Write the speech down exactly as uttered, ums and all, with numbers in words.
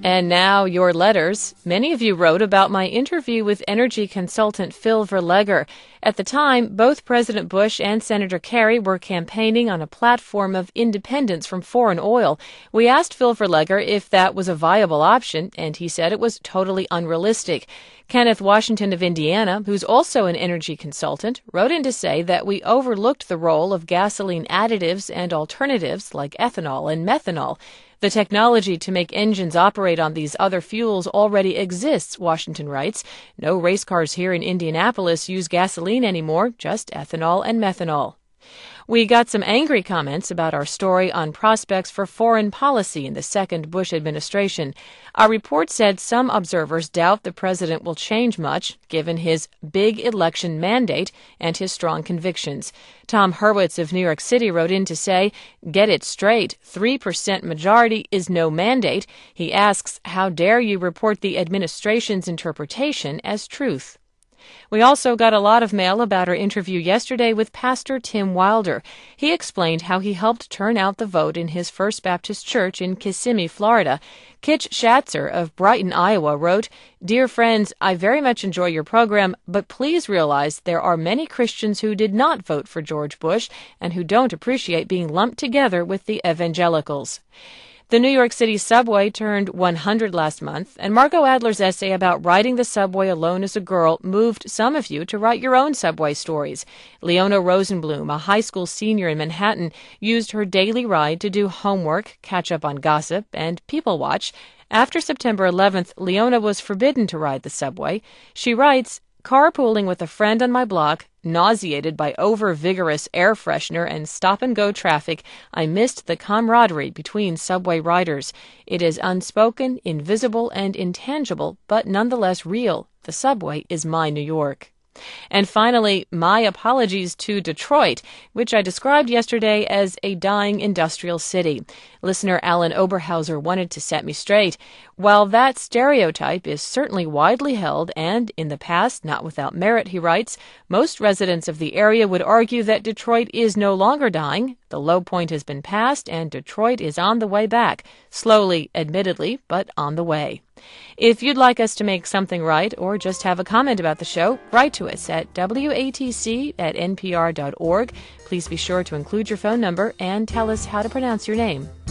And now your letters. Many of you wrote about my interview with energy consultant Phil Verleger. At the time, both President Bush and Senator Kerry were campaigning on a platform of independence from foreign oil. We asked Phil Verleger if that was a viable option, and he said it was totally unrealistic. Kenneth Washington of Indiana, who's also an energy consultant, wrote in to say that we overlooked the role of gasoline additives and alternatives like ethanol and methanol. The technology to make engines operate on these other fuels already exists, Washington writes. No race cars here in Indianapolis use gasoline anymore, just ethanol and methanol. We got some angry comments about our story on prospects for foreign policy in the second Bush administration. Our report said some observers doubt the president will change much, given his big election mandate and his strong convictions. Tom Hurwitz of New York City wrote in to say, "Get it straight, three percent majority is no mandate." He asks, how dare you report the administration's interpretation as truth? We also got a lot of mail about our interview yesterday with Pastor Tim Wilder. He explained how he helped turn out the vote in his First Baptist Church in Kissimmee, Florida. Kitch Schatzer of Brighton, Iowa wrote, "Dear friends, I very much enjoy your program, but please realize there are many Christians who did not vote for George Bush and who don't appreciate being lumped together with the evangelicals." The New York City subway turned one hundred last month, and Margot Adler's essay about riding the subway alone as a girl moved some of you to write your own subway stories. Leona Rosenblum, a high school senior in Manhattan, used her daily ride to do homework, catch up on gossip, and people watch. After September eleventh, Leona was forbidden to ride the subway. She writes, "Carpooling with a friend on my block, nauseated by over-vigorous air freshener and stop-and-go traffic, I missed the camaraderie between subway riders. It is unspoken, invisible, and intangible, but nonetheless real. The subway is my New York." And finally, my apologies to Detroit, which I described yesterday as a dying industrial city. Listener Alan Oberhauser wanted to set me straight. While that stereotype is certainly widely held and, in the past, not without merit, he writes, most residents of the area would argue that Detroit is no longer dying. The low point has been passed, and Detroit is on the way back. Slowly, admittedly, but on the way. If you'd like us to make something right or just have a comment about the show, write to us at W A T C at N P R dot org. Please be sure to include your phone number and tell us how to pronounce your name.